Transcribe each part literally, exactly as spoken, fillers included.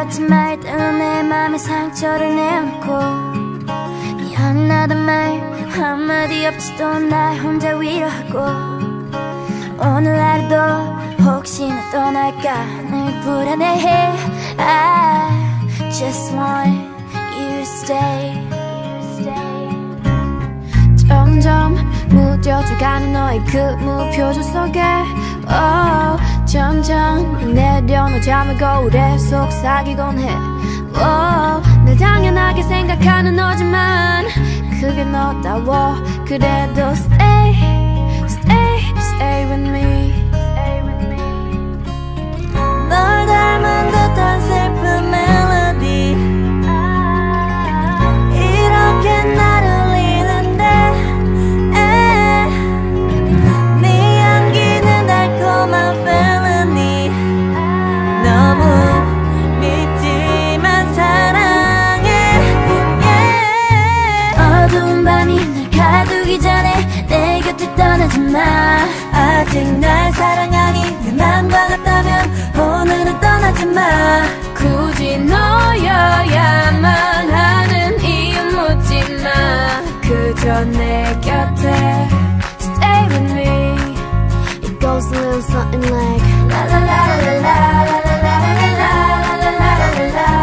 멋진 말들로 내 맘에 상처를 내어놓고 미안하단 말 한마디 없이도 날 혼자 위로하고 오늘 하루도 혹시나 떠날까 늘 불안해해. I just want you to stay. 점점 무뎌져가는 너의 그 무표정 속에 oh, 점점 내려놓자면 거울에 속삭이곤 해. oh, 늘 당연하게 생각하는 너지만 그게 너다워. 그래도 stay, stay, stay with me. 널 닮은 듯한 슬픈 멜로디 이렇게 나를 울리는데 네 향기는 달콤한 felony. 너무 밉지만 사랑해. yeah. 어두운 밤이 날 가두기 전에 내 곁을 떠나지 마. 아직 날 사랑하니 내 맘과 같다면 오늘은 떠나지 마. 굳이 너여야만 하는 이유 묻지 마. 그저 내 곁에 stay with me. It goes a little something like la la la la la la la la la la la la la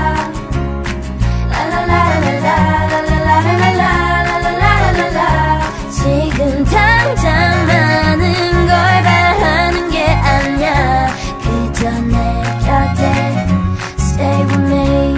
la la la. 지금 당장 많은 걸 바라는 게 아니야. 그저 내 곁에 stay with me.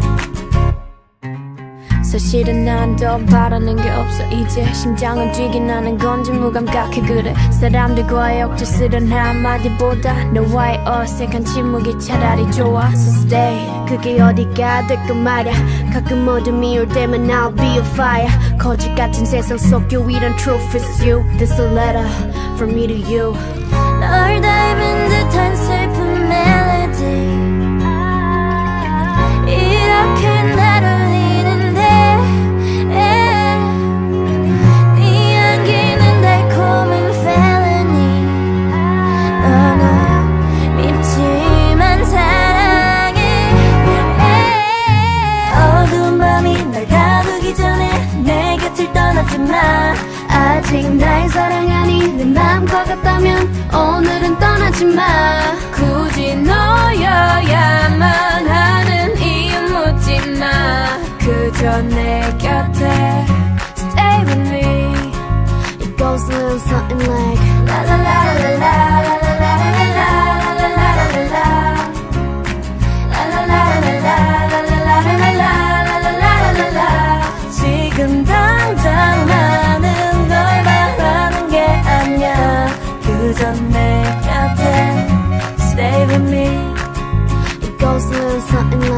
사실은 난 더 바라는 게 없어. 이제 심장은 뛰긴 하는 건지 무감각해. 그래 사람들과의 억지스런 한마디보다 너와의 어색한 침묵이 차라리 좋아. So stay. 그게 어디가 됐건 말야. 가끔 어둠이 올 때면 I'll be a fire. 거짓 같은 세상 속 유일한 truth is you. This a letter from me to you. 널 닮은 듯한 슬픈 멜로디 이렇게 날 울리는데 네 향기는 달콤한 felony. 너무 밉지만 사랑해. 어두운 밤이 날 가두기 전에 내 곁을 떠나지 마. 아직 날 사랑하니 내 맘과 같다면 오늘은 떠나지 마. 굳이 너여야만 하는 이유 묻지 마. 그저 내 곁에 stay with me. It goes a little something like la la la la la la la la la la la la la la la. 지금 당장 많은 걸 바라는 게 아니야. 그저 내 곁에 stay with me. It goes a little something like